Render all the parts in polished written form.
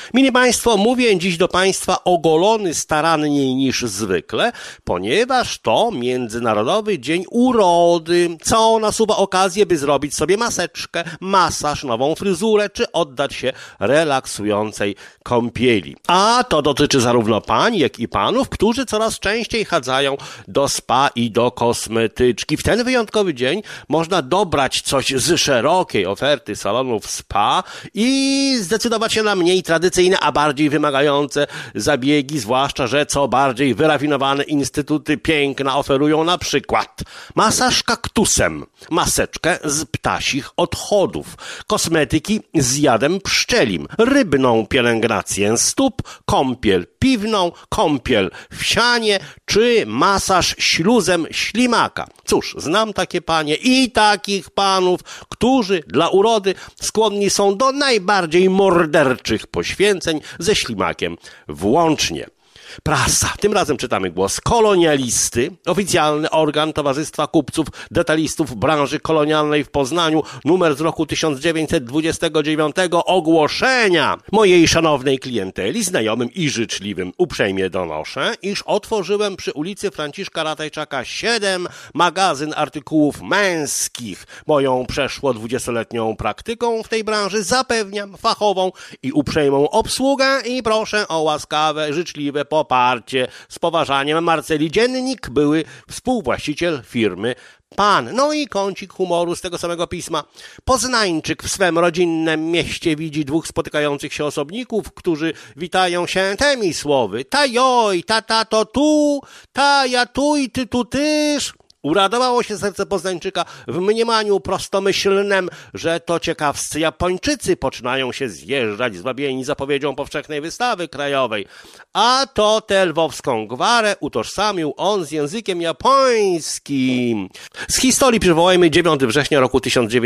Mili Państwo, mówię dziś do Państwa ogolony staranniej niż zwykle, ponieważ to Międzynarodowy Dzień Urody, co nasuwa okazję, by zrobić sobie maseczkę, masaż, nową fryzurę, czy oddać się relaksującej kąpieli. A to dotyczy zarówno pań, jak i panów, którzy coraz częściej chadzają do spa i do kosmetyczki. W ten wyjątkowy dzień można dobrać coś z szerokiej oferty salonów spa i zdecydować się na mniej tradycyjne, a bardziej wymagające zabiegi, zwłaszcza, że co bardziej wyrafinowane instytuty piękna oferują na przykład masaż kaktusem, maseczkę z ptasich odchodów, kosmetyki z jadem pszczelim, rybną pielęgnację stóp, kąpiel piwną, kąpiel w sianie czy masaż śluzem ślimaka. Cóż, znam takie panie i takich panów, którzy dla urody skłonni są do najbardziej morderczych poświęceń ze ślimakiem włącznie. Prasa. Tym razem czytamy głos Kolonialisty, oficjalny organ Towarzystwa Kupców Detalistów Branży Kolonialnej w Poznaniu, numer z roku 1929, ogłoszenia. Mojej szanownej klienteli, znajomym i życzliwym uprzejmie donoszę, iż otworzyłem przy ulicy Franciszka Ratajczaka 7 magazyn artykułów męskich. Moją przeszło 20-letnią praktyką w tej branży zapewniam fachową i uprzejmą obsługę i proszę o łaskawe, życzliwe poparcie. Z poważaniem, Marceli Dziennik, były współwłaściciel firmy Pan. No i kącik humoru z tego samego pisma. Poznańczyk w swym rodzinnym mieście widzi dwóch spotykających się osobników, którzy witają się tymi słowy: ta joj, ta to tu, ta ja tu i ty tu tyż. Uradowało się serce Poznańczyka w mniemaniu prostomyślnym, że to ciekawscy Japończycy poczynają się zjeżdżać, zwabieni zapowiedzią powszechnej wystawy krajowej. A to tę lwowską gwarę utożsamił on z językiem japońskim. Z historii przywołajmy 9 września roku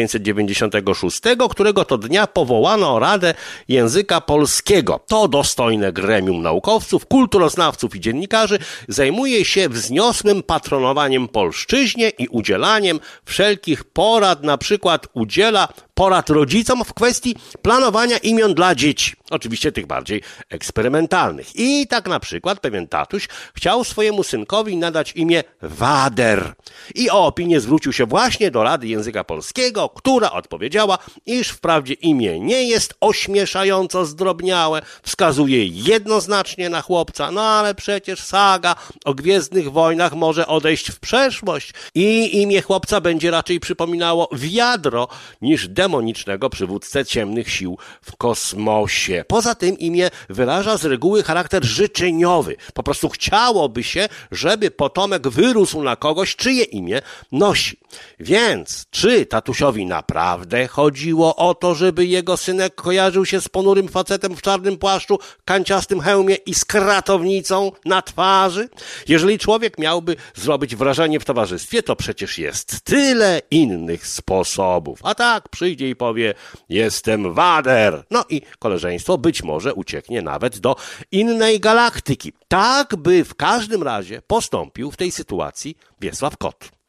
1996, którego to dnia powołano Radę Języka Polskiego. To dostojne gremium naukowców, kulturoznawców i dziennikarzy zajmuje się wzniosłym patronowaniem polszczyzny i udzielaniem wszelkich porad, na przykład udziela porad rodzicom w kwestii planowania imion dla dzieci. Oczywiście tych bardziej eksperymentalnych. I tak na przykład pewien tatuś chciał swojemu synkowi nadać imię Wader. I o opinię zwrócił się właśnie do Rady Języka Polskiego, która odpowiedziała, iż wprawdzie imię nie jest ośmieszająco zdrobniałe, wskazuje jednoznacznie na chłopca, no ale przecież saga o Gwiezdnych Wojnach może odejść w przeszłość i imię chłopca będzie raczej przypominało wiadro niż demonicznego przywódcę ciemnych sił w kosmosie. Poza tym imię wyraża z reguły charakter życzeniowy. Po prostu chciałoby się, żeby potomek wyrósł na kogoś, czyje imię nosi. Więc czy tatusiowi naprawdę chodziło o to, żeby jego synek kojarzył się z ponurym facetem w czarnym płaszczu, kanciastym hełmie i z kratownicą na twarzy? Jeżeli człowiek miałby zrobić wrażenie w towarzystwie, to przecież jest tyle innych sposobów. A tak przyjdzie i powie: jestem Wader. No i koleżeństwo być może ucieknie nawet do innej galaktyki. Tak by w każdym razie postąpił w tej sytuacji Wiesław Kot.